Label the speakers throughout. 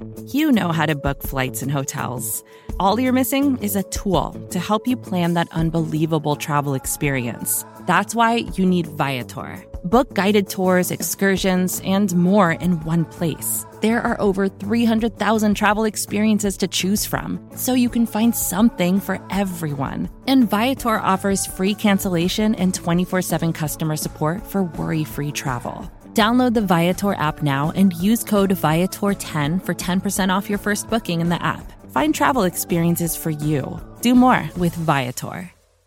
Speaker 1: You know how to book flights and hotels. All you're missing is a tool to help you plan that unbelievable travel experience. That's why you need Viator. Book guided tours, excursions, and more in one place. There are over 300,000 travel experiences to choose from, so you can find something for everyone. And Viator offers free cancellation and 24/7 customer support for worry-free travel. Download the Viator app now and use code Viator10 for 10% off your first booking in the app. Find travel experiences for you. Do more with Viator.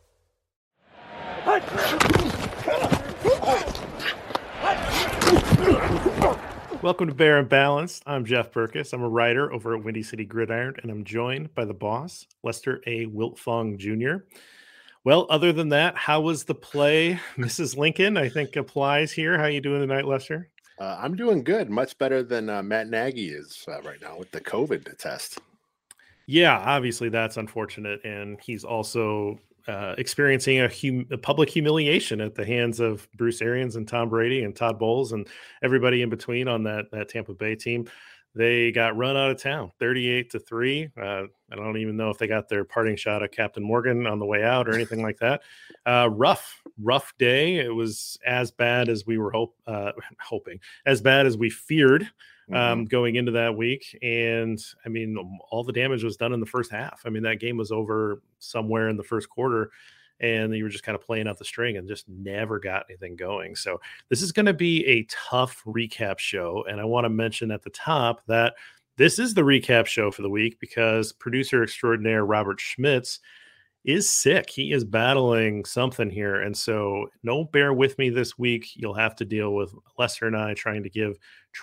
Speaker 2: Welcome to Bear and Balanced. I'm Jeff Berkus. I'm a writer over at Windy City Gridiron, and I'm joined by the boss, Lester A. Wiltfong Jr. Well, other than that, how was the play? Mrs. Lincoln, I think, applies here. How you doing tonight, Lester?
Speaker 3: I'm doing good. Much better than Matt Nagy is right now with the COVID test.
Speaker 2: Yeah, obviously that's unfortunate. And he's also experiencing a public humiliation at the hands of Bruce Arians and Tom Brady and Todd Bowles and everybody in between on that Tampa Bay team. They got run out of town 38-3. I don't even know if they got their parting shot of Captain Morgan on the way out or anything like that. Rough day. It was as bad as we were hoping, as bad as we feared going into that week. And I mean, all the damage was done in the first half. I mean, that game was over somewhere in the first quarter, and you were just kind of playing out the string and just never got anything going. So this is going to be a tough recap show. And I want to mention at the top that this is the recap show for the week because producer extraordinaire Robert Schmitz is sick. He is battling something here. And so no bear with me this week. You'll have to deal with Lester and I trying to give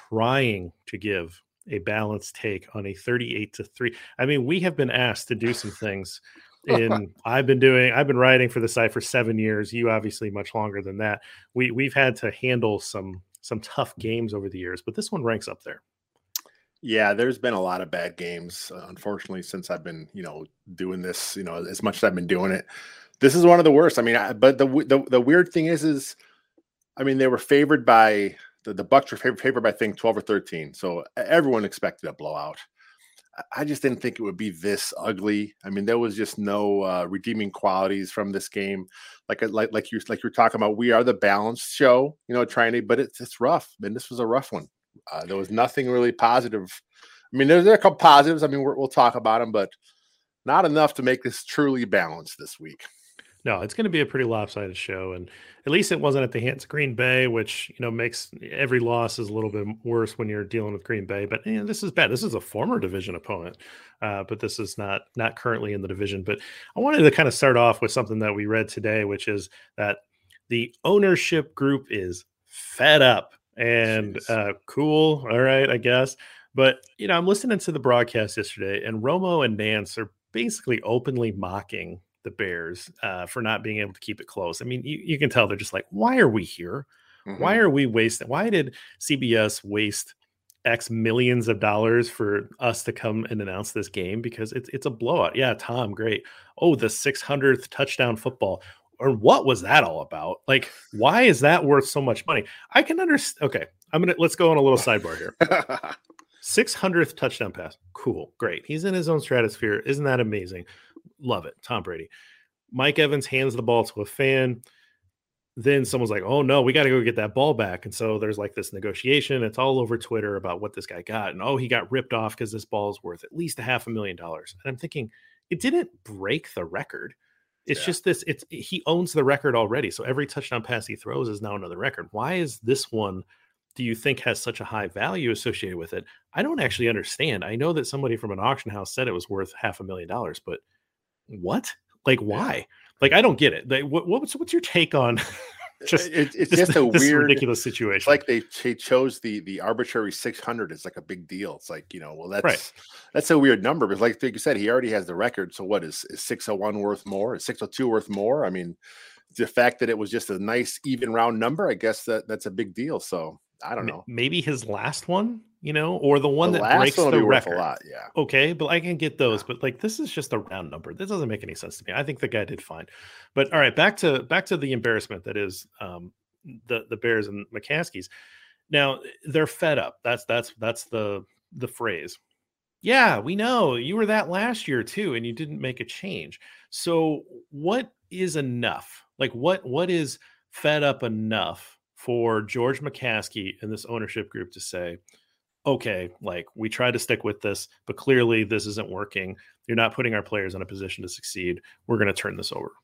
Speaker 2: a balanced take on a 38-3. I mean, we have been asked to do some things. And I've been writing for the site for 7 years. You obviously much longer than that. We've had to handle some tough games over the years, but this one ranks up there.
Speaker 3: Yeah, there's been a lot of bad games, unfortunately, since I've been, doing this, as much as I've been doing it. This is one of the worst. I mean, but the weird thing is, I mean, they were favored by the Bucs were favored by, I think, 12 or 13. So everyone expected a blowout. I just didn't think it would be this ugly. I mean, there was just no redeeming qualities from this game. Like you're talking about, we are the balanced show, but it's rough. I mean, this was a rough one. There was nothing really positive. I mean, there are a couple positives. I mean, we'll talk about them, but not enough to make this truly balanced this week.
Speaker 2: No, it's going to be a pretty lopsided show. And at least it wasn't at the hands of Green Bay, which, makes every loss is a little bit worse when you're dealing with Green Bay. But this is bad. This is a former division opponent, but this is not currently in the division. But I wanted to kind of start off with something that we read today, which is that the ownership group is fed up and cool. All right, I guess. But, I'm listening to the broadcast yesterday, and Romo and Nance are basically openly mocking the Bears for not being able to keep it close. I mean, you can tell they're just like, why are we here? Why are we wasting? Why did CBS waste X millions of dollars for us to come and announce this game? Because it's a blowout. Yeah, Tom, great. Oh, the 600th touchdown football. Or what was that all about? Like, why is that worth so much money? I can understand. Okay, let's go on a little sidebar here. 600th touchdown pass. Cool. Great. He's in his own stratosphere. Isn't that amazing? Love it. Tom Brady. Mike Evans hands the ball to a fan. Then someone's like, oh no, we got to go get that ball back. And so there's like this negotiation. It's all over Twitter about what this guy got. And he got ripped off because this ball is worth at least $500,000. And I'm thinking, it didn't break the record. It's just this. He owns the record already. So every touchdown pass he throws is now another record. Why is this one, do you think, has such a high value associated with it? I don't actually understand. I know that somebody from an auction house said it was worth $500,000, but what? Like, why? Like, I don't get it. Like, what's your take on
Speaker 3: it's just a weird,
Speaker 2: ridiculous situation?
Speaker 3: It's like they chose the arbitrary 600. It's like a big deal. It's like, that's a weird number. But like you said, he already has the record. So what is 601 worth more? Is 602 worth more? I mean, the fact that it was just a nice even round number, I guess that's a big deal. So I don't know.
Speaker 2: Maybe his last one, or the one that breaks the record.
Speaker 3: A lot, yeah.
Speaker 2: Okay, but I can get those. Yeah. But like, this is just a round number. This doesn't make any sense to me. I think the guy did fine. But all right, back to the embarrassment that is the Bears and McCaskies. Now they're fed up. That's the phrase. Yeah, we know you were that last year too, and you didn't make a change. So what is enough? Like what is fed up enough for George McCaskey and this ownership group to say, okay, like we tried to stick with this, but clearly this isn't working. You're not putting our players in a position to succeed. We're going to turn this over.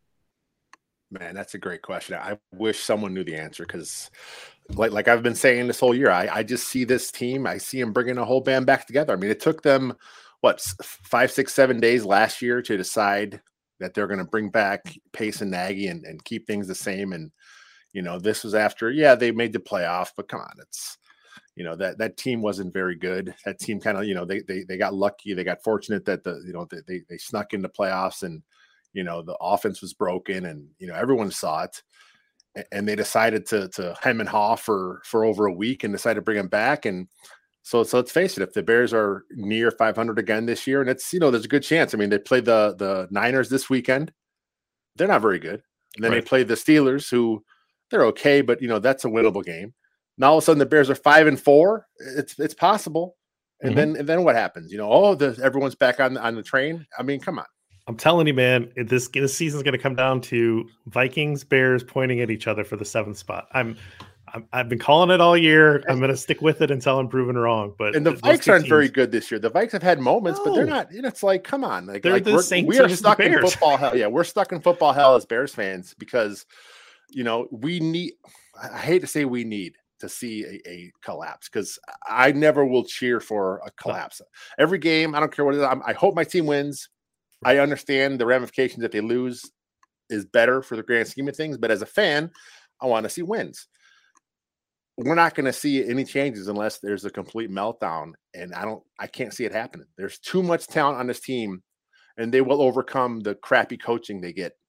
Speaker 3: Man, that's a great question. I wish someone knew the answer because, like I've been saying this whole year, I just see this team. I see them bringing a whole band back together. I mean, it took them what 5, 6, 7 days last year to decide that they're going to bring back Pace and Nagy and keep things the same. And this was after, they made the playoff, but come on, it's that team wasn't very good. That team kind of they got lucky. They got fortunate that they snuck into playoffs and. The offense was broken and, everyone saw it and they decided to hem and haw for over a week and decided to bring him back. And so let's face it, if the Bears are near 500 again this year, and it's, there's a good chance. I mean, they played the Niners this weekend. They're not very good. And then They played the Steelers who they're okay, but that's a winnable game. Now all of a sudden the Bears are 5-4. It's possible. And then what happens? Everyone's back on the train. I mean, come on.
Speaker 2: I'm telling you, man, this season's going to come down to Vikings, Bears pointing at each other for the 7th spot. I've been calling it all year. I'm going to stick with it until I'm proven wrong. But
Speaker 3: the Vikes aren't very good this year. The Vikes have had moments, but they're not. It's like, come on, we are stuck in football hell. Yeah, we're stuck in football hell as Bears fans because we need. I hate to say we need to see a collapse because I never will cheer for a collapse. Every game, I don't care what it is. I hope my team wins. I understand the ramifications if they lose is better for the grand scheme of things, but as a fan, I want to see wins. We're not going to see any changes unless there's a complete meltdown, and I can't see it happening. There's too much talent on this team, and they will overcome the crappy coaching they get.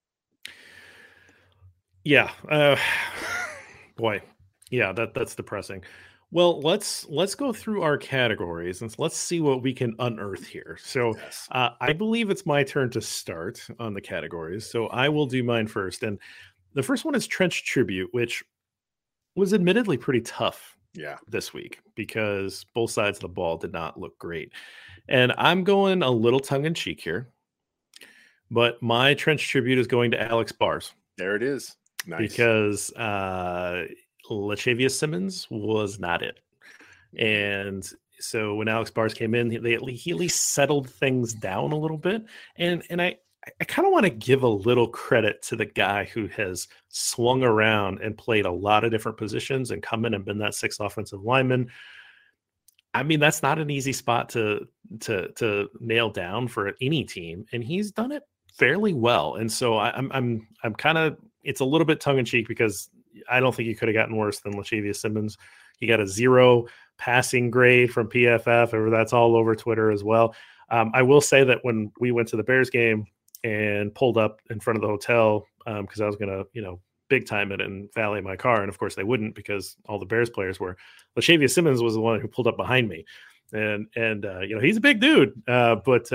Speaker 2: Yeah. Boy. Yeah, that's depressing. Well, let's go through our categories and let's see what we can unearth here. So
Speaker 3: Yes.
Speaker 2: I believe it's my turn to start on the categories. So I will do mine first. And the first one is Trench Tribute, which was admittedly pretty tough this week because both sides of the ball did not look great. And I'm going a little tongue-in-cheek here, but my Trench Tribute is going to Alex Bars.
Speaker 3: There it is. Nice.
Speaker 2: Because Latavius Simmons was not it. And so when Alex Bars came in, he at least settled things down a little bit. And I kind of want to give a little credit to the guy who has swung around and played a lot of different positions and come in and been that 6th offensive lineman. I mean, that's not an easy spot to nail down for any team. And he's done it fairly well. And so I'm kind of, it's a little bit tongue in cheek because I don't think he could have gotten worse than Latavius Simmons. He got a 0 passing grade from PFF, or that's all over Twitter as well. I will say that when we went to the Bears game and pulled up in front of the hotel, because I was going to, big time it and valet my car. And of course they wouldn't because all the Bears players were. Latavius Simmons was the one who pulled up behind me. And he's a big dude, but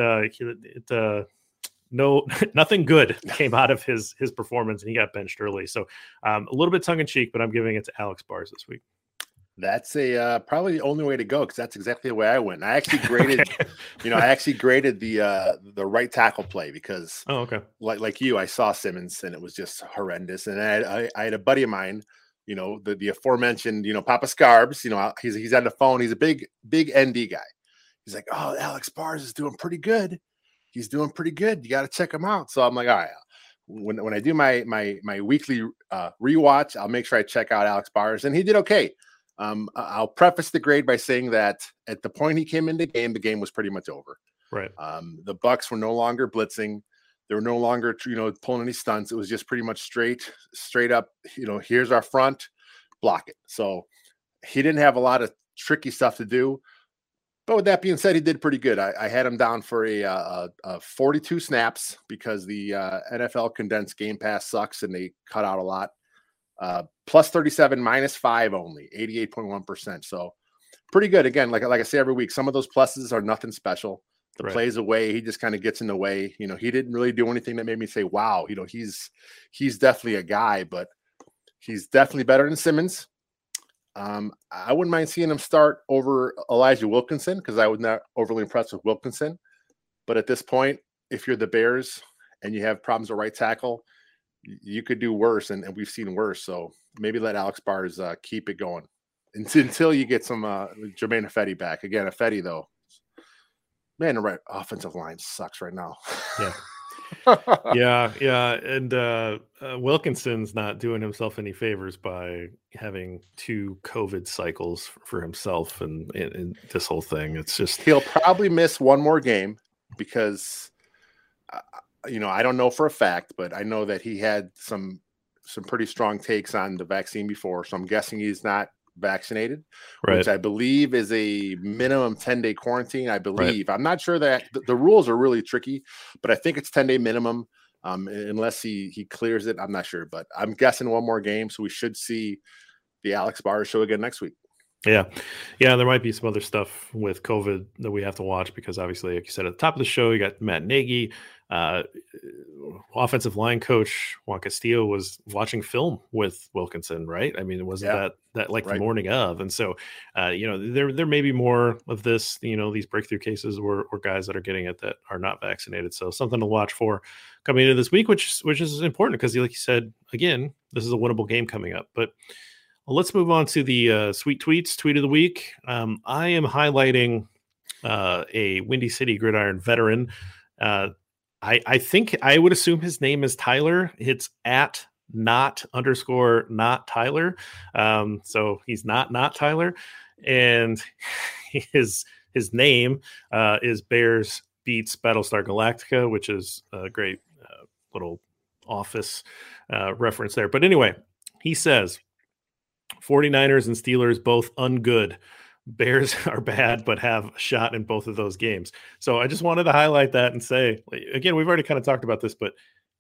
Speaker 2: no, nothing good came out of his performance, and he got benched early. So a little bit tongue in cheek, but I'm giving it to Alex Bars this week.
Speaker 3: That's probably the only way to go because that's exactly the way I went. I actually graded, I actually graded the right tackle play because, like you, I saw Simmons and it was just horrendous. And I had a buddy of mine, the aforementioned, Papa Scarbs. He's on the phone. He's a big ND guy. He's like, oh, Alex Bars is doing pretty good. He's doing pretty good. You got to check him out. So I'm like, all right. When I do my weekly rewatch, I'll make sure I check out Alex Bars, and he did okay. I'll preface the grade by saying that at the point he came into the game was pretty much over.
Speaker 2: Right.
Speaker 3: The Bucs were no longer blitzing. They were no longer, pulling any stunts. It was just pretty much straight up, here's our front, block it. So he didn't have a lot of tricky stuff to do. But with that being said, he did pretty good. I had him down for a 42 snaps because the NFL condensed Game Pass sucks and they cut out a lot. Plus 37, minus 5 only, 88.1%. So pretty good. Again, like I say every week, some of those pluses are nothing special. The plays away, he just kind of gets in the way. He didn't really do anything that made me say, wow, he's definitely a guy, but he's definitely better than Simmons. I wouldn't mind seeing him start over Elijah Wilkinson because I was not overly impressed with Wilkinson. But at this point, if you're the Bears and you have problems at right tackle, you could do worse, and we've seen worse. So maybe let Alex Bars keep it going until you get some Jermaine Ifedi back. Again, Ifedi, though, man, the right offensive line sucks right now.
Speaker 2: Yeah. Yeah. And Wilkinson's not doing himself any favors by having 2 COVID cycles for himself and this whole thing. It's just
Speaker 3: he'll probably miss one more game because I don't know for a fact, but I know that he had some pretty strong takes on the vaccine before. So I'm guessing he's not vaccinated,
Speaker 2: right,
Speaker 3: which I believe is a minimum 10-day quarantine. I believe. Right. I'm not sure that the rules are really tricky, but I think it's 10-day minimum unless he clears it. I'm not sure, but I'm guessing one more game. So we should see the Alex Bars show again next week.
Speaker 2: Yeah. There might be some other stuff with COVID that we have to watch because obviously, like you said at the top of the show, you got Matt Nagy, offensive line coach Juan Castillo was watching film with Wilkinson, right? I mean, wasn't that like right. The morning of? And so, there may be more of this, these breakthrough cases or guys that are getting it that are not vaccinated. So something to watch for coming into this week, which is important because, like you said, again, this is a winnable game coming up. But let's move on to the sweet tweets, tweet of the week. I am highlighting a Windy City Gridiron veteran. I think I would assume his name is Tyler. It's at not Tyler. So he's not Tyler. And his name is Bears Beats Battlestar Galactica, which is a great little Office reference there. But anyway, he says, 49ers and Steelers both ungood. Bears are bad, but have a shot in both of those games. So I just wanted to highlight that and say, again, we've already kind of talked about this, but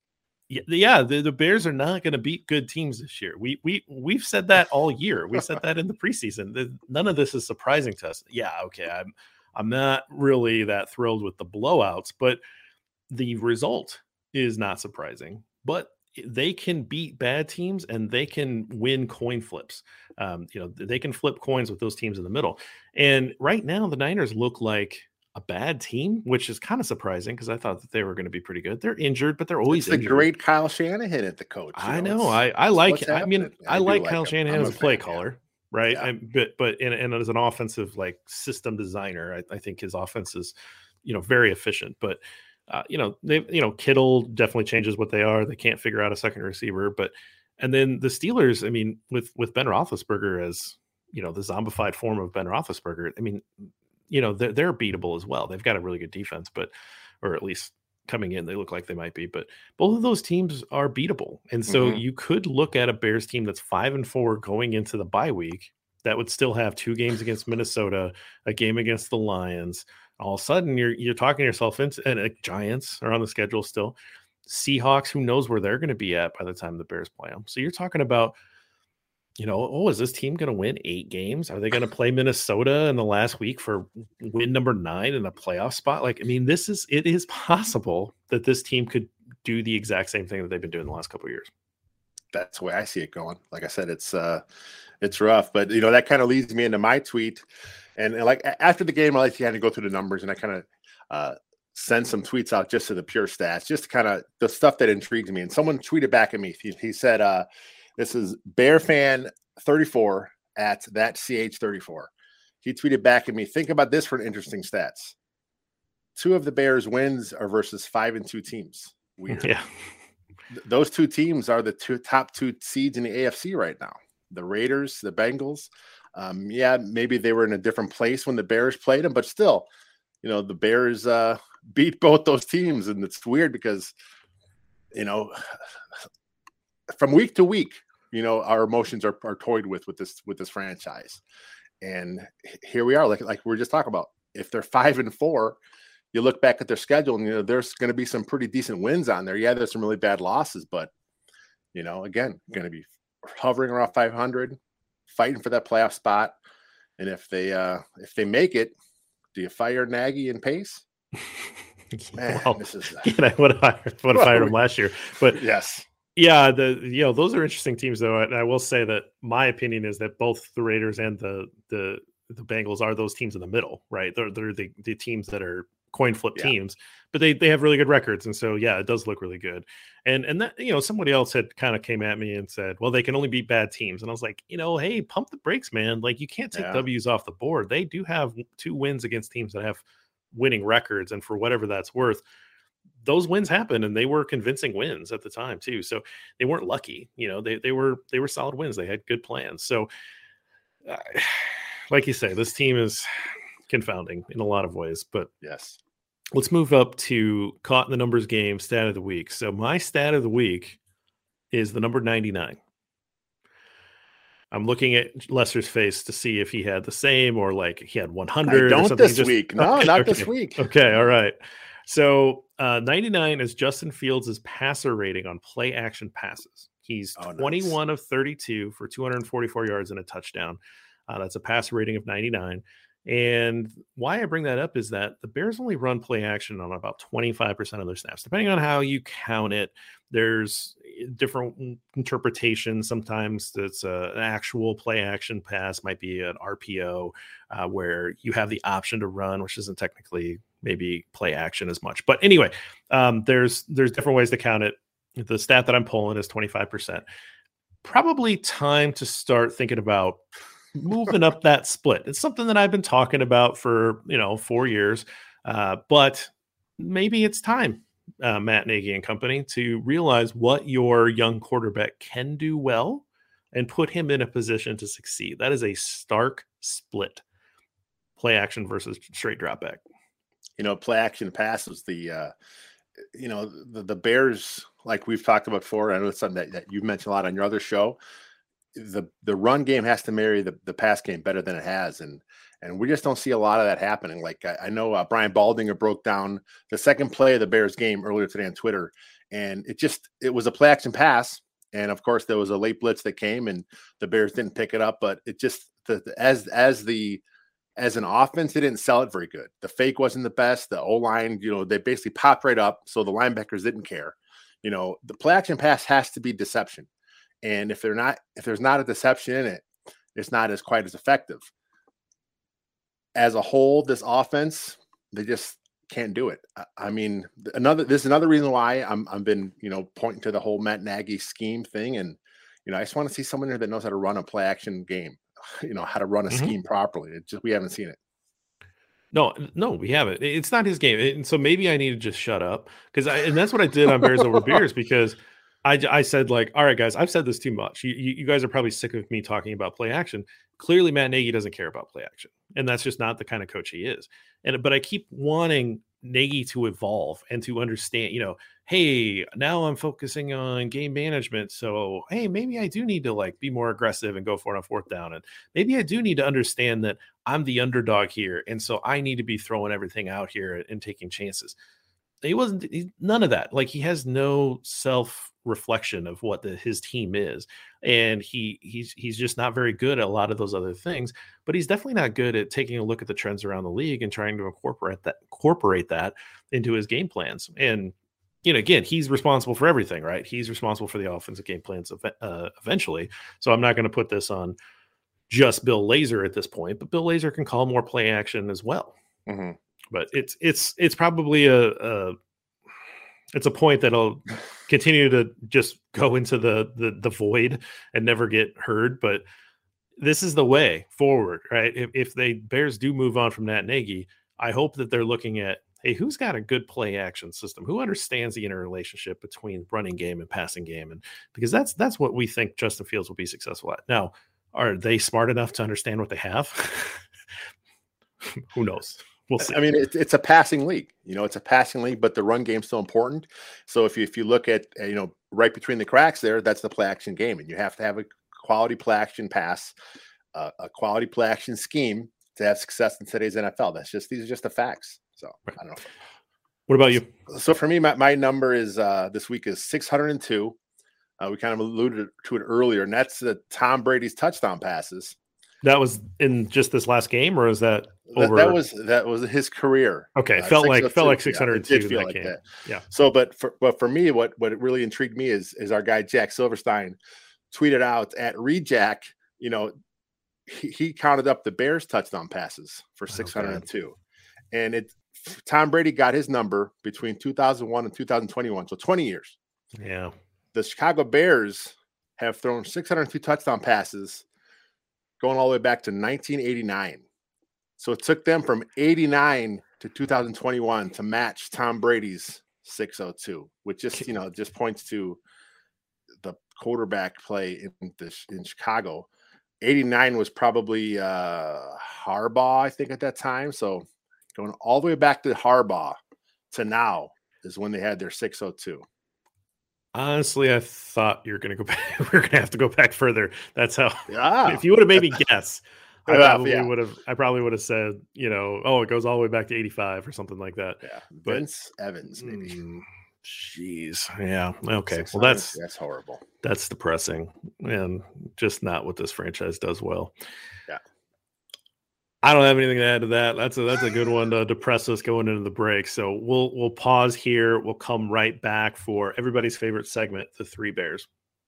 Speaker 2: the Bears are not going to beat good teams this year. We've said that all year. We said that in the preseason. None of this is surprising to us. Yeah, okay, I'm not really that thrilled with the blowouts, but the result is not surprising. But they can beat bad teams and they can win coin flips. They can flip coins with those teams in the middle. And right now, the Niners look like a bad team, which is kind of surprising because I thought that they were going to be pretty good. They're injured, but they're always injured.
Speaker 3: The great Kyle Shanahan at the coach.
Speaker 2: I know. I like Kyle Shanahan as a play caller, right? Yeah. But as an offensive system designer, I think his offense is, very efficient. But Kittle definitely changes what they are. They can't figure out a second receiver, and then the Steelers, I mean, with Ben Roethlisberger as, the zombified form of Ben Roethlisberger, I mean, they're beatable as well. They've got a really good defense, or at least coming in, they look like they might be, but both of those teams are beatable. And so you could look at a Bears team that's 5-4 going into the bye week that would still have 2 games against Minnesota, a game against the Lions. All of a sudden you're talking yourself into, and Giants are on the schedule still. Seahawks, who knows where they're going to be at by the time the Bears play them. So you're talking about, is this team going to win 8 games? Are they going to play Minnesota in the last week for win number 9 in a playoff spot? It is possible that this team could do the exact same thing that they've been doing the last couple of years.
Speaker 3: That's the way I see it going. Like I said, it's rough, but that kind of leads me into my tweet. And like after the game, I like to kind of go through the numbers and I kind of send some tweets out just to the pure stats, just kind of the stuff that intrigues me. And someone tweeted back at me. He said, this is Bear Fan 34 at that CH34. He tweeted back at me, think about this for an interesting stats. 2 of the Bears wins are versus 5-2 teams. Weird.
Speaker 2: Yeah.
Speaker 3: Those 2 teams are the top 2 seeds in the AFC right now. The Raiders, the Bengals. Maybe they were in a different place when the Bears played them, but still, the Bears beat both those teams. And it's weird because, from week to week, our emotions are toyed with this franchise. And here we are, like we were just talking about. If they're 5-4, you look back at their schedule and, there's going to be some pretty decent wins on there. Yeah, there's some really bad losses, but, again, going to be hovering around 500, fighting for that playoff spot. And if they make it, do you fire Nagy and Pace?
Speaker 2: Man, I would have fired him last year. But
Speaker 3: yes.
Speaker 2: Yeah, those are interesting teams though. And I will say that my opinion is that both the Raiders and the Bengals are those teams in the middle, right? They're the teams that are coin flip teams, but they have really good records, and so yeah, it does look really good. And that, somebody else had kind of came at me and said, well, they can only beat bad teams, and I was like, hey, pump the brakes, man. Like, you can't take W's off the board. They do have 2 wins against teams that have winning records, and for whatever that's worth, those wins happened, and they were convincing wins at the time too. So they weren't lucky. They were solid wins. They had good plans. So like you say, this team is confounding in a lot of ways. But
Speaker 3: yes,
Speaker 2: let's move up to Caught in the Numbers game stat of the week. So my stat of the week is the number 99. I'm looking at Lester's face to see if he had the same, or like he had 100.
Speaker 3: Don't this week. No,
Speaker 2: okay,
Speaker 3: not this week.
Speaker 2: Okay, all right. So 99 is Justin Fields' passer rating on play action passes. He's 21 of 32 for 244 yards and a touchdown. That's a passer rating of 99. And why I bring that up is that the Bears only run play action on about 25% of their snaps. Depending on how you count it, there's different interpretations. Sometimes it's an actual play action pass, might be an RPO, where you have the option to run, which isn't technically maybe play action as much. But anyway, there's different ways to count it. The stat that I'm pulling is 25%. Probably time to start thinking about moving up that split. It's something that I've been talking about for 4 years, but maybe it's time, Matt Nagy and company, to realize what your young quarterback can do well and put him in a position to succeed. That is a stark split: play action versus straight drop back.
Speaker 3: Play action pass was the Bears, like we've talked about before. I know it's something that you've mentioned a lot on your other show. The run game has to marry the pass game better than it has, and we just don't see a lot of that happening. Like I know Brian Baldinger broke down the second play of the Bears game earlier today on Twitter, and it was a play action pass, and of course there was a late blitz that came, and the Bears didn't pick it up. But it just as an offense, they didn't sell it very good. The fake wasn't the best. The O-line, they basically popped right up, so the linebackers didn't care. The play action pass has to be deception. And if there's not a deception in it, it's not quite as effective. As a whole, this offense, they just can't do it. I mean, this is another reason why I've been, pointing to the whole Matt Nagy scheme thing. And, I just want to see someone here that knows how to run a play action game, how to run a scheme properly. We haven't seen it.
Speaker 2: No, we haven't. It's not his game. And so maybe I need to just shut up, and that's what I did on Bears Over Beers, because I said, like, all right, guys, I've said this too much. You guys are probably sick of me talking about play action. Clearly, Matt Nagy doesn't care about play action, and that's just not the kind of coach he is. But I keep wanting Nagy to evolve and to understand, hey, now I'm focusing on game management. So, hey, maybe I do need to be more aggressive and go for it on fourth down. And maybe I do need to understand that I'm the underdog here. And so I need to be throwing everything out here and taking chances. None of that. He has no self-reflection of what his team is. And he's just not very good at a lot of those other things, but he's definitely not good at taking a look at the trends around the league and trying to incorporate that into his game plans. And, again, he's responsible for everything, right? He's responsible for the offensive game plans eventually. So I'm not going to put this on just Bill Lazor at this point, but Bill Lazor can call more play action as well. Mm-hmm. But it's probably it's a point that'll continue to just go into the void and never get heard. But this is the way forward, right? If the Bears do move on from Matt Nagy, I hope that they're looking at, hey, who's got a good play action system? Who understands the interrelationship between running game and passing game? And because that's what we think Justin Fields will be successful at. Now, are they smart enough to understand what they have? Who knows? We'll see.
Speaker 3: I mean, it's a passing league. It's a passing league, but the run game's still important. So if you look at, right between the cracks there, that's the play action game. And you have to have a quality play action pass, a quality play action scheme to have success in today's NFL. These are just the facts. So I don't know.
Speaker 2: What about you?
Speaker 3: So for me, my number is this week is 602. We kind of alluded to it earlier, and that's the Tom Brady's touchdown passes.
Speaker 2: That was in just this last game, or is that over?
Speaker 3: That was his career.
Speaker 2: Okay, it felt like 602
Speaker 3: it did feel
Speaker 2: that
Speaker 3: like
Speaker 2: game.
Speaker 3: that.
Speaker 2: Yeah.
Speaker 3: So, but for me, what really intrigued me is our guy Jack Silverstein tweeted out at Rejack, he counted up the Bears touchdown passes for 602, and Tom Brady got his number between 2001 and 2021, so 20 years.
Speaker 2: Yeah.
Speaker 3: The Chicago Bears have thrown 602 touchdown passes going all the way back to 1989. So it took them from 89 to 2021 to match Tom Brady's 602, which just points to the quarterback play in Chicago. 89 was probably Harbaugh, I think, at that time. So going all the way back to Harbaugh to now is when they had their 602.
Speaker 2: Honestly, I thought you're going to go back. We're going to have to go back further. That's how.
Speaker 3: Yeah.
Speaker 2: If you would have made me guess, I
Speaker 3: Yeah.
Speaker 2: probably would have said, it goes all the way back to 85 or something like that.
Speaker 3: Yeah. Vince Evans, maybe.
Speaker 2: Jeez. Yeah. Okay. Well, that's
Speaker 3: horrible.
Speaker 2: That's depressing and just not what this franchise does well.
Speaker 3: Yeah.
Speaker 2: I don't have anything to add to that. That's a good one to depress us going into the break. So we'll pause here. We'll come right back for everybody's favorite segment, the Three Bears.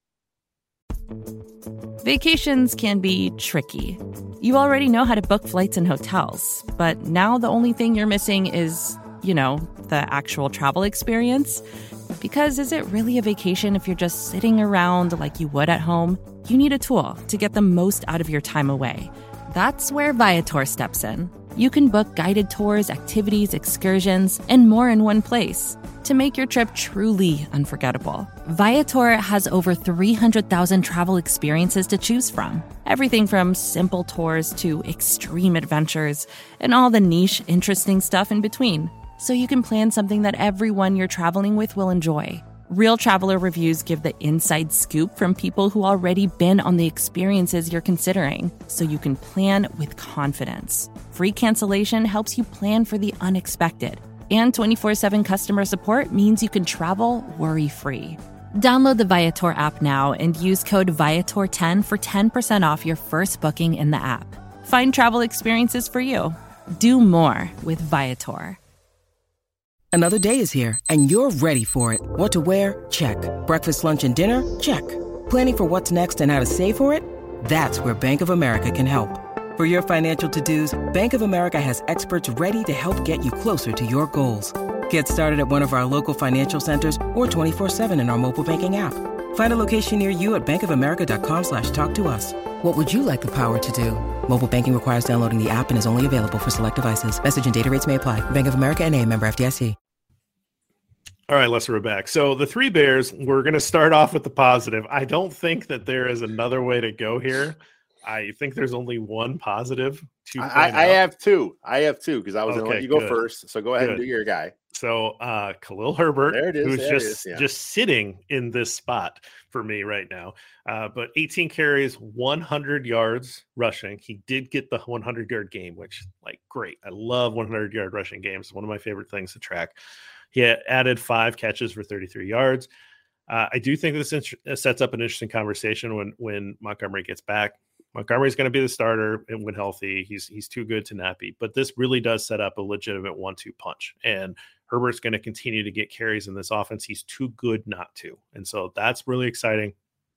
Speaker 1: Vacations can be tricky. You already know how to book flights and hotels, but now the only thing you're missing is, the actual travel experience. Because is it really a vacation if you're just sitting around like you would at home? You need a tool to get the most out of your time away. That's where Viator steps in. You can book guided tours, activities, excursions, and more in one place to make your trip truly unforgettable. Viator has over 300,000 travel experiences to choose from. Everything from simple tours to extreme adventures and all the niche, interesting stuff in between. So you can plan something that everyone you're traveling with will enjoy. Real traveler reviews give the inside scoop from people who already been on the experiences you're considering, so you can plan with confidence. Free cancellation helps you plan for the unexpected. And 24/7 customer support means you can travel worry-free. Download the Viator app now and use code Viator10 for 10% off your first booking in the app. Find travel experiences for you. Do more with Viator.
Speaker 4: Another day is here, and you're ready for it. What to wear? Check. Breakfast, lunch, and dinner? Check. Planning for what's next and how to save for it? That's where Bank of America can help. For your financial to-dos, Bank of America has experts ready to help get you closer to your goals. Get started at one of our local financial centers or 24/7 in our mobile banking app. Find a location near you at bankofamerica.com/talktous. What would you like the power to do? Mobile banking requires downloading the app and is only available for select devices. Message and data rates may apply. Bank of America NA, member FDIC.
Speaker 2: All right, Lester, we're back. So the Three Bears, we're going to start off with the positive. I don't think that there is another way to go here. I think there's only one positive.
Speaker 3: I have two because I was going to let you go first. So go ahead and do your guy.
Speaker 2: So Khalil Herbert,
Speaker 3: there it is,
Speaker 2: who's just sitting in this spot for me right now. But 18 carries, 100 yards rushing. He did get the 100-yard game, which, great. I love 100-yard rushing games. One of my favorite things to track. He added 5 catches for 33 yards. I do think this sets up an interesting conversation when Montgomery gets back. Montgomery's going to be the starter and when healthy. He's too good to not be. But this really does set up a legitimate 1-2 punch. And Herbert's going to continue to get carries in this offense. He's too good not to. And so that's really exciting.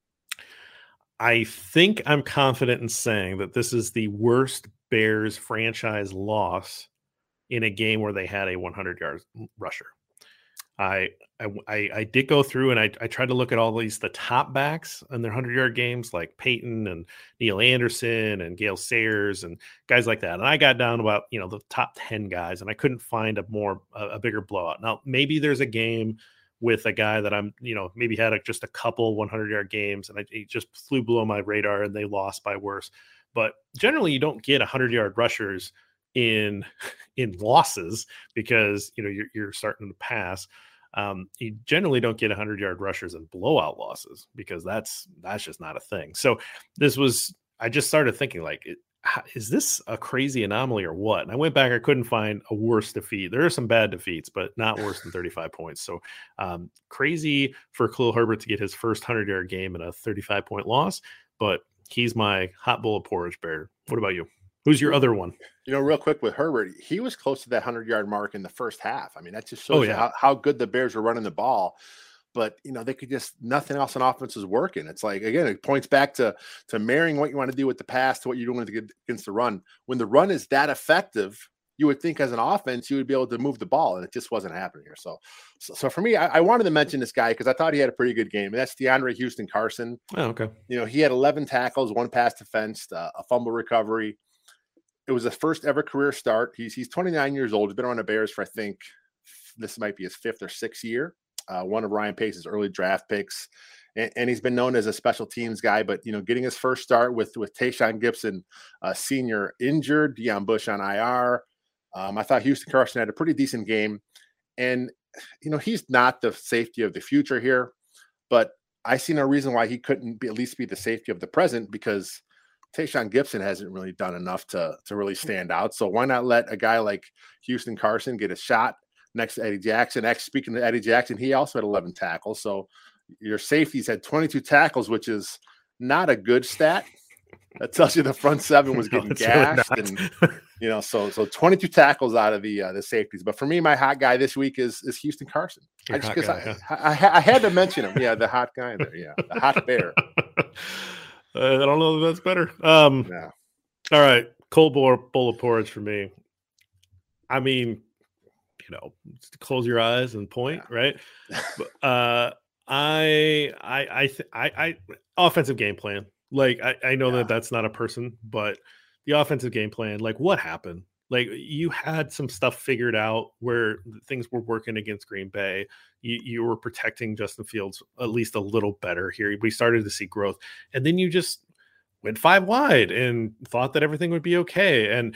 Speaker 2: I think I'm confident in saying that this is the worst Bears franchise loss in a game where they had a 100-yard rusher. I did go through and I tried to look at all the top backs in their 100-yard games, like Peyton and Neil Anderson and Gale Sayers and guys like that. And I got down about, the top 10 guys, and I couldn't find a bigger blowout. Now, maybe there's a game with a guy that I'm, maybe had just a couple 100-yard games and it just flew below my radar and they lost by worse. But generally you don't get 100-yard rushers in losses because, you're starting to pass. You generally don't get 100-yard rushers in blowout losses because that's just not a thing. So I just started thinking is this a crazy anomaly or what? And I went back, I couldn't find a worse defeat. There are some bad defeats, but not worse than 35 points. So crazy for Khalil Herbert to get his first 100-yard game in a 35-point loss, but he's my hot bowl of porridge bear What about you? Who's your other one?
Speaker 3: Real quick with Herbert, he was close to that 100-yard mark in the first half. I mean, that just shows you
Speaker 2: yeah.
Speaker 3: how good the Bears were running the ball. But, they could just – nothing else on offense was working. It's like, again, it points back to marrying what you want to do with the pass to what you're doing against the run. When the run is that effective, you would think as an offense you would be able to move the ball, and it just wasn't happening here. So for me, I wanted to mention this guy because I thought he had a pretty good game, and that's DeAndre Houston Carson.
Speaker 2: Oh, okay.
Speaker 3: He had 11 tackles, 1 pass defense, a fumble recovery. It was his first ever career start. He's 29 years old. He's been on the Bears for, I think, this might be his 5th or 6th year. One of Ryan Pace's early draft picks. And he's been known as a special teams guy, but, getting his first start with Tayshaun Gibson, senior injured, Deion Bush on IR. I thought Houston Carson had a pretty decent game. And, he's not the safety of the future here, but I see no reason why he couldn't at least be the safety of the present, because Tayshaun Gibson hasn't really done enough to really stand out. So why not let a guy like Houston Carson get a shot next to Eddie Jackson? Speaking of Eddie Jackson, he also had 11 tackles. So your safeties had 22 tackles, which is not a good stat. That tells you the front seven was getting gashed,
Speaker 2: really
Speaker 3: and so 22 tackles out of the safeties. But for me, my hot guy this week is Houston Carson. I had to mention him. Yeah, the hot guy there. Yeah, the hot bear.
Speaker 2: I don't know if that's better.
Speaker 3: Yeah.
Speaker 2: All right, cold bowl of porridge for me. I mean, close your eyes and point, right? But, I offensive game plan. Like, I know that that's not a person, but the offensive game plan, like, what happened? Like, you had some stuff figured out where things were working against Green Bay. You were protecting Justin Fields at least a little better here. We started to see growth. And then you just went 5 wide and thought that everything would be okay. And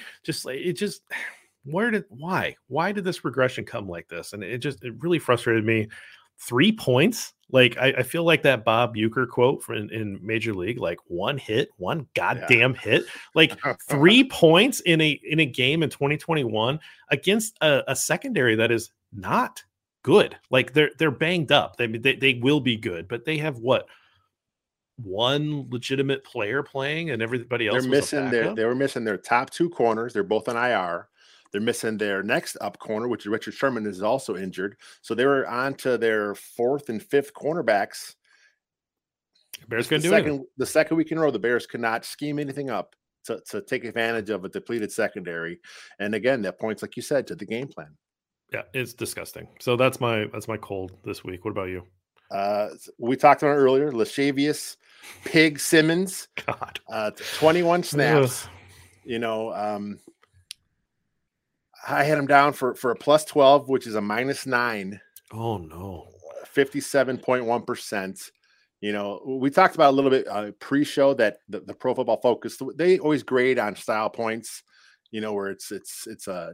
Speaker 2: why did this regression come like this? And it really frustrated me. 3 points. Like, I feel like that Bob Uecker quote in Major League, like, one goddamn hit, like 3 points in a game in 2021 against a secondary that is not good. Like, they're banged up. They will be good, but they have one legitimate player playing, and everybody else
Speaker 3: they were missing their top 2 corners. They're both on IR. They're missing their next up corner, which is Richard Sherman, is also injured. So they were on to their 4th and 5th cornerbacks.
Speaker 2: The Bears couldn't do anything.
Speaker 3: The second week in a row, the Bears could not scheme anything up to take advantage of a depleted secondary. And again, that points, like you said, to the game plan.
Speaker 2: Yeah, it's disgusting. So that's my cold this week. What about you?
Speaker 3: We talked about it earlier. Lashavius Pig Simmons.
Speaker 2: God.
Speaker 3: 21 snaps. I had him down for a +12, which is a -9.
Speaker 2: Oh no.
Speaker 3: 57.1%. We talked about a little bit pre-show that the Pro Football Focus, they always grade on style points, where it's a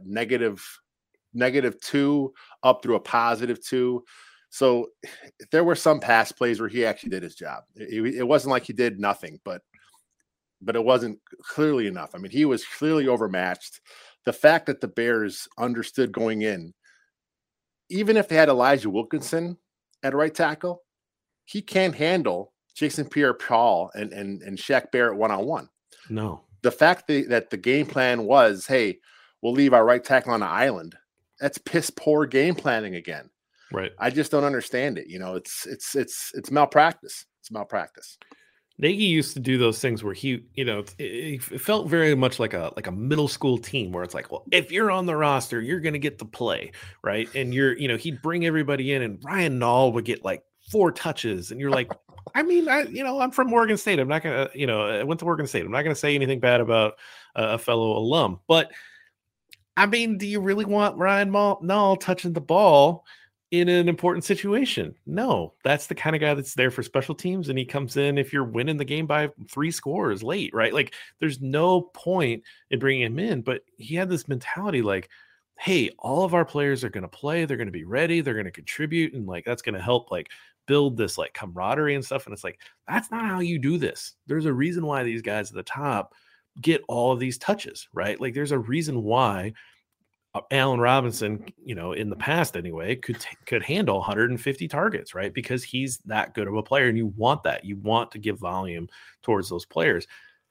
Speaker 3: -2 up through a +2. So there were some pass plays where he actually did his job. It wasn't like he did nothing, but it wasn't clearly enough. I mean, he was clearly overmatched. The fact that the Bears understood going in, even if they had Elijah Wilkinson at right tackle, he can't handle Jason Pierre-Paul and Shaq Barrett one-on-one.
Speaker 2: No.
Speaker 3: The fact that the game plan was, hey, we'll leave our right tackle on the island, that's piss poor game planning again.
Speaker 2: Right.
Speaker 3: I just don't understand it. It's malpractice. It's malpractice.
Speaker 2: Nagy used to do those things where he, it felt very much like a middle school team where it's like, well, if you're on the roster, you're going to get to play, right? And he'd bring everybody in, and Ryan Nall would get like 4 touches, and you're like, I mean, I'm from Oregon State. I'm not going to, I went to Oregon State. I'm not going to say anything bad about a fellow alum, but I mean, do you really want Ryan Nall touching the ball in an important situation? No, that's the kind of guy that's there for special teams, and he comes in if you're winning the game by 3 scores late, right? Like, there's no point in bringing him in, but he had this mentality like, hey, all of our players are going to play, they're going to be ready, they're going to contribute, and like that's going to help like build this like camaraderie and stuff. And it's like, that's not how you do this. There's a reason why these guys at the top get all of these touches, right? Like, there's a reason why Allen Robinson, in the past anyway, could handle 150 targets, right? Because he's that good of a player, and you want that. You want to give volume towards those players.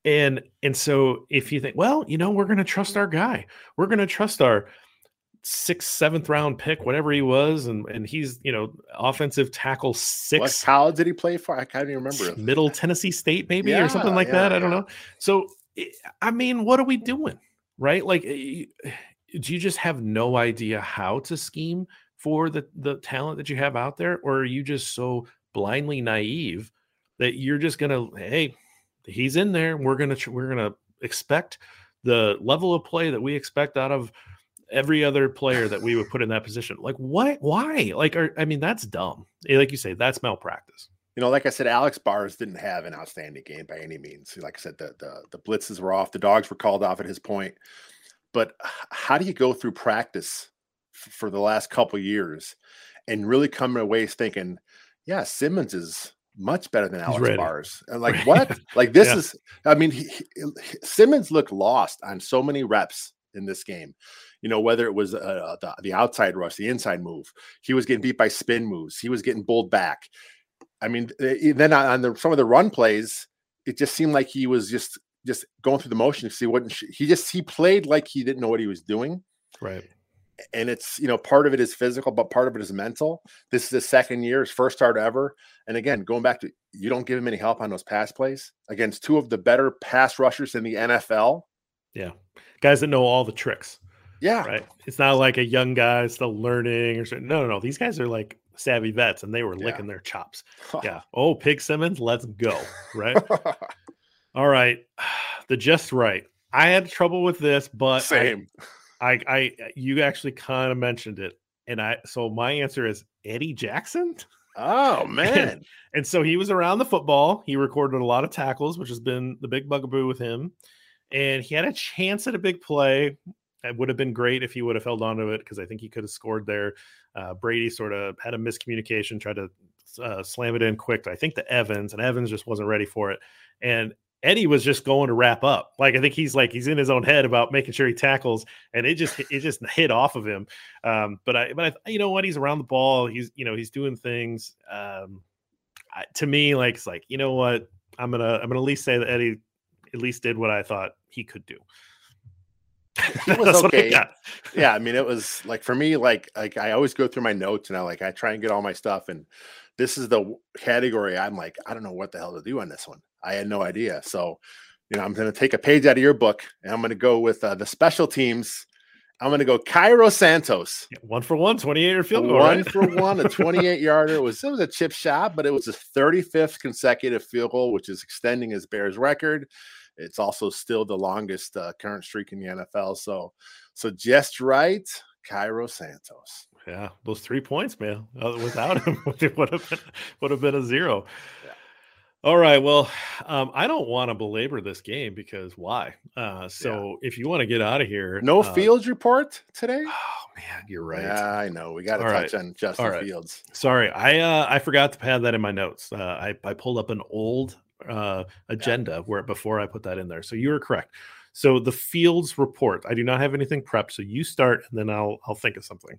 Speaker 2: And so if you think, well, we're going to trust our guy, we're going to trust our 6th, 7th round pick, whatever he was, and he's offensive tackle 6.
Speaker 3: What college did he play for? I can't even remember.
Speaker 2: Middle Tennessee State, maybe, or something like that. I don't know. So, I mean, what are we doing, right? Like, do you just have no idea how to scheme for the talent that you have out there, or are you just so blindly naive that you're just gonna, hey, he's in there, we're gonna expect the level of play that we expect out of every other player that we would put in that position? Like, what? Why? Like, I mean, that's dumb. Like you say, that's malpractice.
Speaker 3: Like I said, Alex Bars didn't have an outstanding game by any means. Like I said, the blitzes were off, the dogs were called off at his point. But how do you go through practice for the last couple of years and really come away thinking, yeah, Simmons is much better than Alex Bars? And like, what? Like, this is, I mean, Simmons looked lost on so many reps in this game. Whether it was the outside rush, the inside move, he was getting beat by spin moves. He was getting bowled back. I mean, then on some of the run plays, it just seemed like he was just going through the motion. He played like he didn't know what he was doing.
Speaker 2: Right.
Speaker 3: And it's, part of it is physical, but part of it is mental. This is his second year, his first start ever. And again, going back to, you don't give him any help on those pass plays against two of the better pass rushers in the NFL.
Speaker 2: Yeah. Guys that know all the tricks.
Speaker 3: Yeah.
Speaker 2: Right. It's not like a young guy still learning or something. No. These guys are like savvy vets, and they were licking their chops. Yeah. Oh, Pig Simmons, let's go. Right. All right. The just right. I had trouble with this, but
Speaker 3: same.
Speaker 2: You actually kind of mentioned it. So my answer is Eddie Jackson.
Speaker 3: Oh, man.
Speaker 2: And so he was around the football. He recorded a lot of tackles, which has been the big bugaboo with him. And he had a chance at a big play. It would have been great if he would have held on to it, because I think he could have scored there. Brady sort of had a miscommunication, tried to slam it in quick. I think to Evans, and Evans just wasn't ready for it. And Eddie was just going to wrap up. Like, I think he's in his own head about making sure he tackles, and it just hit off of him. But you know what? He's around the ball. He's doing things. To me, like, it's like, you know what? I'm gonna at least say that Eddie at least did what I thought he could do.
Speaker 3: It was okay. Yeah, I mean, it was like, for me, like I always go through my notes, and I try and get all my stuff, and this is the category I'm like, I don't know what the hell to do on this one. I had no idea. So, I'm going to take a page out of your book, and I'm going to go with the special teams. I'm going to go Cairo Santos.
Speaker 2: 1 for 1, 28-yard field goal.
Speaker 3: 1 for 1, a 28-yarder. It was a chip shot, but it was a 35th consecutive field goal, which is extending his Bears record. It's also still the longest current streak in the NFL. So just right, Cairo Santos.
Speaker 2: Yeah, those 3 points, man. Without him, it would have been a 0. Yeah. All right. Well, I don't want to belabor this game, because why? If you want to get out of here,
Speaker 3: no Fields report today.
Speaker 2: Oh man, you're right.
Speaker 3: Yeah, I know. We got to touch on Justin Fields.
Speaker 2: Sorry, I forgot to pad that in my notes. I pulled up an old agenda before I put that in there. So you were correct. So the Fields report, I do not have anything prepped. So you start, and then I'll think of something.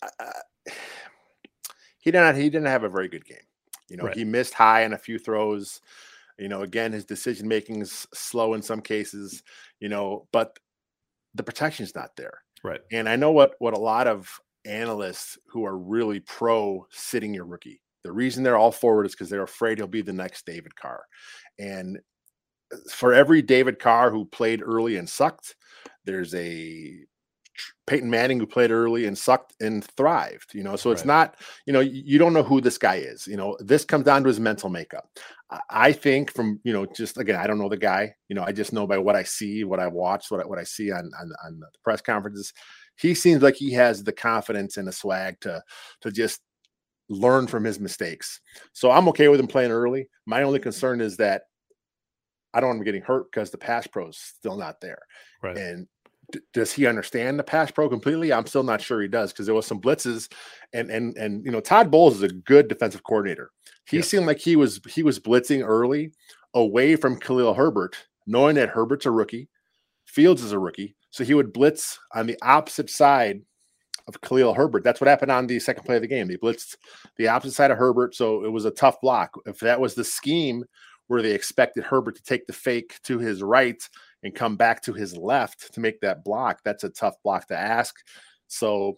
Speaker 3: He didn't have a very good game. He missed high on a few throws. Again, his decision making is slow in some cases. But the protection's not there.
Speaker 2: Right.
Speaker 3: And I know what a lot of analysts who are really pro sitting your rookie, the reason they're all forward is because they're afraid he'll be the next David Carr. And for every David Carr who played early and sucked, there's a Peyton Manning who played early and sucked and thrived, so it's not, you don't know who this guy is. This comes down to his mental makeup. I think from, just, again, I don't know the guy, I just know by what I see, what I watch, what I see on the press conferences. He seems like he has the confidence and the swag to just learn from his mistakes. So I'm okay with him playing early. My only concern is that I don't want him getting hurt, because the pass pro is still not there.
Speaker 2: Right.
Speaker 3: And does he understand the pass pro completely? I'm still not sure he does, because there was some blitzes, and Todd Bowles is a good defensive coordinator. He seemed like he was blitzing early away from Khalil Herbert, knowing that Herbert's a rookie, Fields is a rookie, so he would blitz on the opposite side of Khalil Herbert. That's what happened on the second play of the game. They blitzed the opposite side of Herbert, so it was a tough block. If that was the scheme where they expected Herbert to take the fake to his right and come back to his left to make that block. That's a tough block to ask. So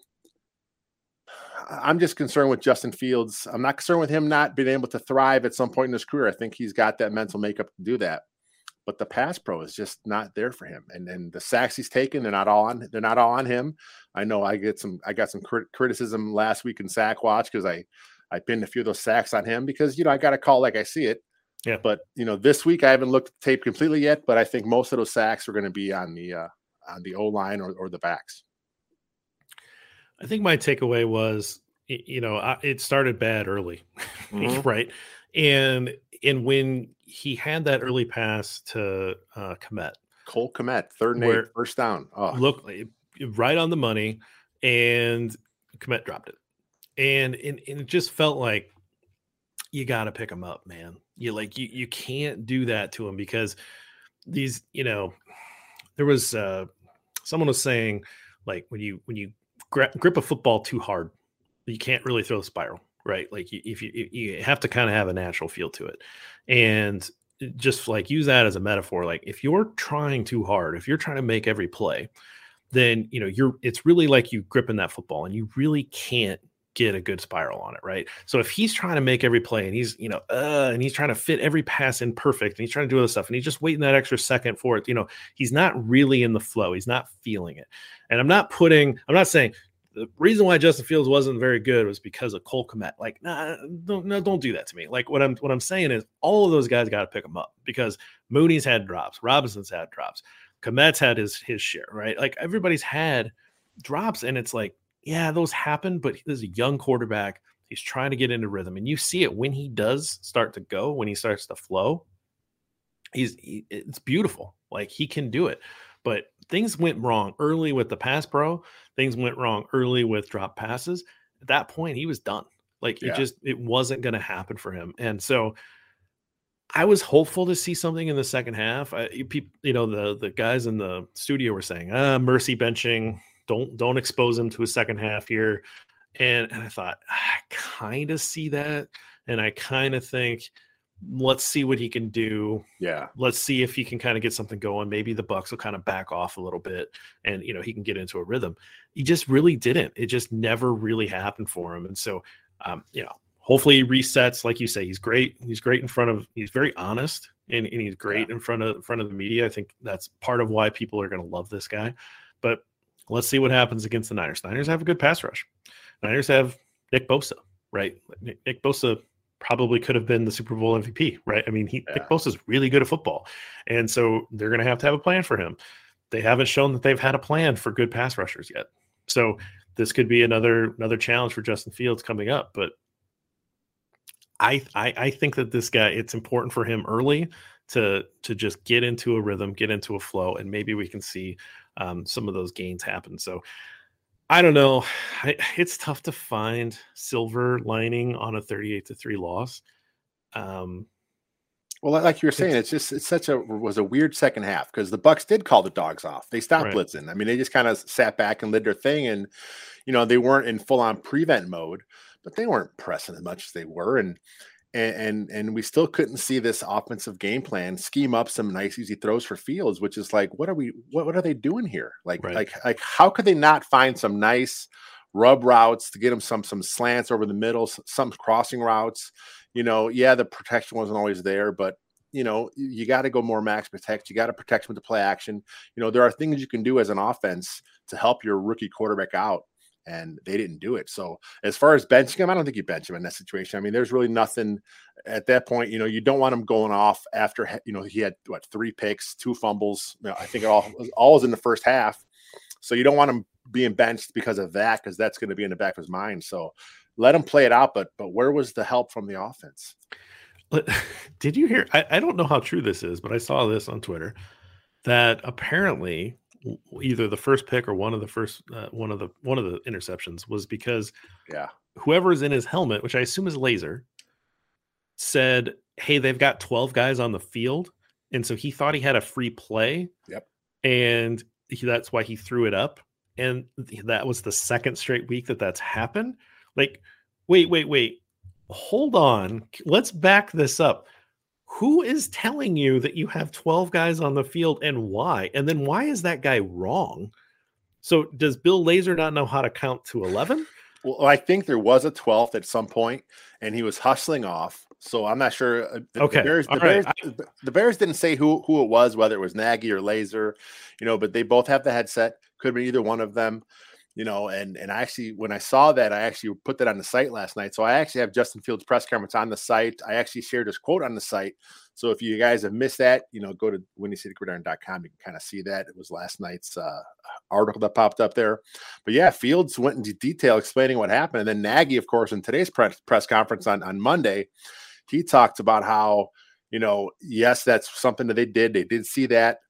Speaker 3: I'm just concerned with Justin Fields. I'm not concerned with him not being able to thrive at some point in his career. I think he's got that mental makeup to do that. But the pass pro is just not there for him. And the sacks he's taken, they're not all on him. I know I got some criticism last week in Sack Watch because I pinned a few of those sacks on him because, I got to call like I see it.
Speaker 2: Yeah.
Speaker 3: But, this week I haven't looked at the tape completely yet, but I think most of those sacks are going to be on the O-line or the backs.
Speaker 2: I think my takeaway was, it started bad early, right? And when he had that early pass to Kmet.
Speaker 3: Cole Kmet, 3rd and 8, first down. Oh.
Speaker 2: Look, right on the money, and Kmet dropped it. And it just felt like you got to pick him up, man. You can't do that to him because these, there was someone was saying, like, when you grip a football too hard, you can't really throw the spiral, right? Like you have to kind of have a natural feel to it. And just like use that as a metaphor. Like if you're trying too hard, if you're trying to make every play, then, it's really like you gripping that football and you really can't get a good spiral on it. Right. So if he's trying to make every play and he's, and he's trying to fit every pass in perfect and he's trying to do other stuff and he's just waiting that extra second for it, he's not really in the flow. He's not feeling it. And I'm not saying the reason why Justin Fields wasn't very good was because of Cole Kmet. Like, don't do that to me. Like what I'm saying is all of those guys got to pick them up because Mooney's had drops, Robinson's had drops, Kmet's had his share, right? Like everybody's had drops, and it's like, yeah, those happen, but there's a young quarterback. He's trying to get into rhythm, and you see it when he does start to go, when he starts to flow. It's beautiful. Like he can do it. But things went wrong early with the pass pro. Things went wrong early with drop passes. At that point, he was done. Like it wasn't going to happen for him. And so I was hopeful to see something in the second half. The guys in the studio were saying, mercy benching. Don't expose him to a second half here. And I thought, I kind of see that. And I kind of think, let's see what he can do.
Speaker 3: Yeah.
Speaker 2: Let's see if he can kind of get something going. Maybe the Bucs will kind of back off a little bit and, he can get into a rhythm. He just really didn't. It just never really happened for him. And so, hopefully he resets. Like you say, he's great. He's great he's very honest and he's great in front of the media. I think that's part of why people are going to love this guy. But let's see what happens against the Niners. Niners have a good pass rush. Niners have Nick Bosa, right? Nick Bosa probably could have been the Super Bowl MVP, right? I mean, Nick Bosa is really good at football. And so they're going to have a plan for him. They haven't shown that they've had a plan for good pass rushers yet. So this could be another challenge for Justin Fields coming up. But I think that this guy, it's important for him early to just get into a rhythm, get into a flow, and maybe we can see some of those gains happen. So I don't know. It's tough to find silver lining on a 38-3 loss. Well,
Speaker 3: like you were saying, was a weird second half because the Bucs did call the dogs off. They stopped blitzing. I mean, they just kind of sat back and did their thing, and they weren't in full on prevent mode, but they weren't pressing as much as they were, and we still couldn't see this offensive game plan scheme up some nice easy throws for Fields, which is like, what are they doing here? Like how could they not find some nice rub routes to get him some slants over the middle, some crossing routes? The protection wasn't always there, but you got to go more max protect. You got to protect him with the play action. There are things you can do as an offense to help your rookie quarterback out. And they didn't do it. So as far as benching him, I don't think you bench him in that situation. I mean, there's really nothing at that point. You don't want him going off after, he had 3 picks, 2 fumbles. I think it all was in the first half. So you don't want him being benched because of that, because that's going to be in the back of his mind. So let him play it out. But where was the help from the offense?
Speaker 2: Did you hear? I don't know how true this is, but I saw this on Twitter that apparently either the first pick or one of the interceptions was because whoever's in his helmet, which I assume is laser, said, hey, they've got 12 guys on the field. And so he thought he had a free play.
Speaker 3: Yep.
Speaker 2: And that's why he threw it up. And that was the second straight week that's happened. Like, wait. Hold on. Let's back this up. who is telling you that you have 12 guys on the field and why? And then why is that guy wrong? So does Bill Lazor not know how to count to 11?
Speaker 3: Well, I think there was a 12th at some point, and he was hustling off. So I'm not sure. The Bears didn't say who it was, whether it was Nagy or Lazor, but they both have the headset. Could be either one of them, and I actually, when I saw that, I actually put that on the site last night. So I actually have Justin Fields' press conference on the site. I actually shared his quote on the site. So if you guys have missed that, go to WindyCityGridiron.com. You can kind of see that. It was last night's article that popped up there. But yeah, Fields went into detail explaining what happened. And then Nagy, of course, in today's press conference on Monday, he talked about how, yes, that's something that they did. They did see that,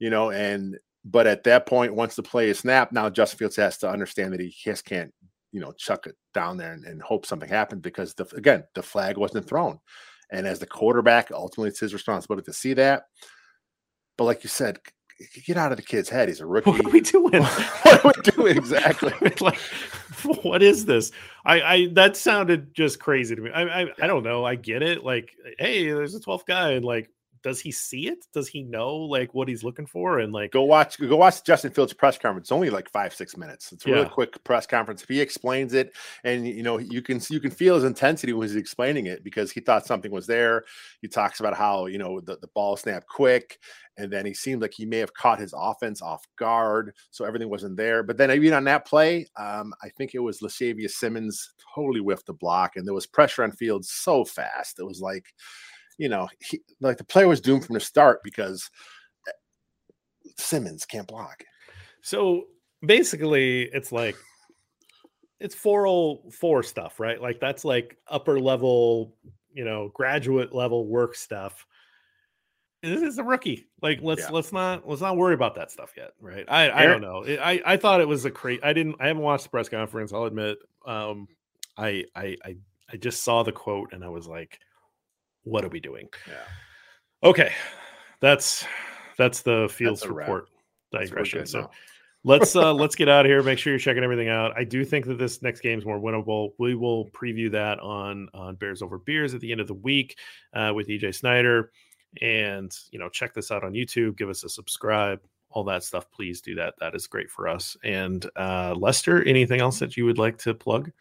Speaker 3: but at that point, once the play is snapped, now Justin Fields has to understand that he just can't, chuck it down there and hope something happens because, the flag wasn't thrown. And as the quarterback, ultimately, it's his responsibility to see that. But like you said, get out of the kid's head. He's a rookie.
Speaker 2: What are we doing?
Speaker 3: What are we doing exactly?
Speaker 2: Like, what is this? I that sounded just crazy to me. I don't know. I get it. Like, hey, there's a 12th guy, and like, does he see it? Does he know like what he's looking for? And like,
Speaker 3: go watch Justin Fields' press conference. It's only like 5-6 minutes. It's a really quick press conference. If he explains it, and you can feel his intensity when he's explaining it because he thought something was there. He talks about how the ball snapped quick, and then he seemed like he may have caught his offense off guard, so everything wasn't there. But then even on that play, I think it was Latavius Simmons totally whiffed the block, and there was pressure on Fields so fast. It was like, the play was doomed from the start because Simmons can't block.
Speaker 2: So basically, it's like it's 404 stuff, right? Like that's like upper level, graduate level work stuff. This is a rookie. Like let's not worry about that stuff yet, right? I don't know. I thought it was a crazy. I haven't watched the press conference. I'll admit. I just saw the quote and I was like, what are we doing? Yeah. Okay. That's the Fields report digression. So let's get out of here. Make sure you're checking everything out. I do think that this next game is more winnable. We will preview that on Bears Over Beers at the end of the week with EJ Snyder. And, check this out on YouTube. Give us a subscribe, all that stuff. Please do that. That is great for us. And Lester, anything else that you would like to plug?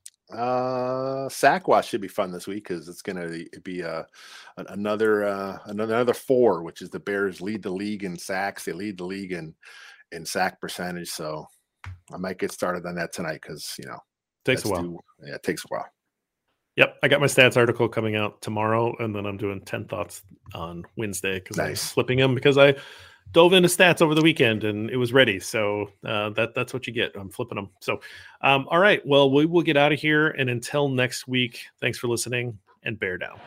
Speaker 3: Sack Watch should be fun this week because it's going to be another 4, which is the Bears lead the league in sacks. They lead the league in sack percentage. So I might get started on that tonight because
Speaker 2: takes a while.
Speaker 3: It takes a while.
Speaker 2: Yep, I got my stats article coming out tomorrow, and then I'm doing 10 thoughts on Wednesday because I'm flipping them because I dove into stats over the weekend and it was ready. So that's what you get. I'm flipping them. So, all right. Well, we will get out of here. And until next week, thanks for listening and bear down.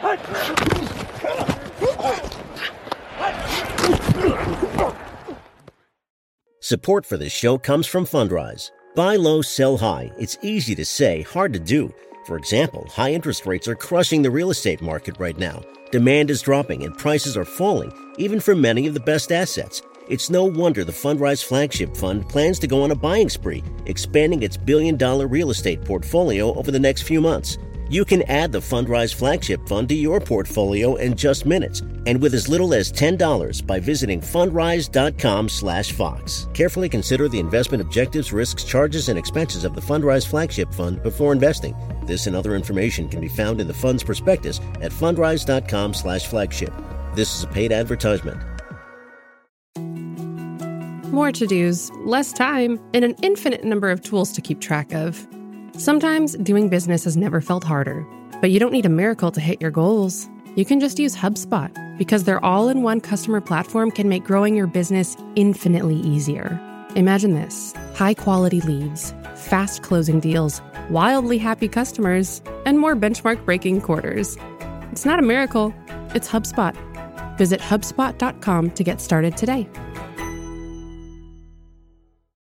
Speaker 5: Support for this show comes from Fundrise. Buy low, sell high. It's easy to say, hard to do. For example, high interest rates are crushing the real estate market right now. Demand is dropping and prices are falling, even for many of the best assets. It's no wonder the Fundrise Flagship Fund plans to go on a buying spree, expanding its billion-dollar real estate portfolio over the next few months. You can add the Fundrise Flagship Fund to your portfolio in just minutes and with as little as $10 by visiting fundrise.com/Fox. Carefully consider the investment objectives, risks, charges, and expenses of the Fundrise Flagship Fund before investing. This and other information can be found in the fund's prospectus at fundrise.com/flagship. This is a paid advertisement.
Speaker 6: More to-dos, less time, and an infinite number of tools to keep track of. Sometimes doing business has never felt harder, but you don't need a miracle to hit your goals. You can just use HubSpot because their all-in-one customer platform can make growing your business infinitely easier. Imagine this: high-quality leads, fast closing deals, wildly happy customers, and more benchmark-breaking quarters. It's not a miracle, it's HubSpot. Visit HubSpot.com to get started today.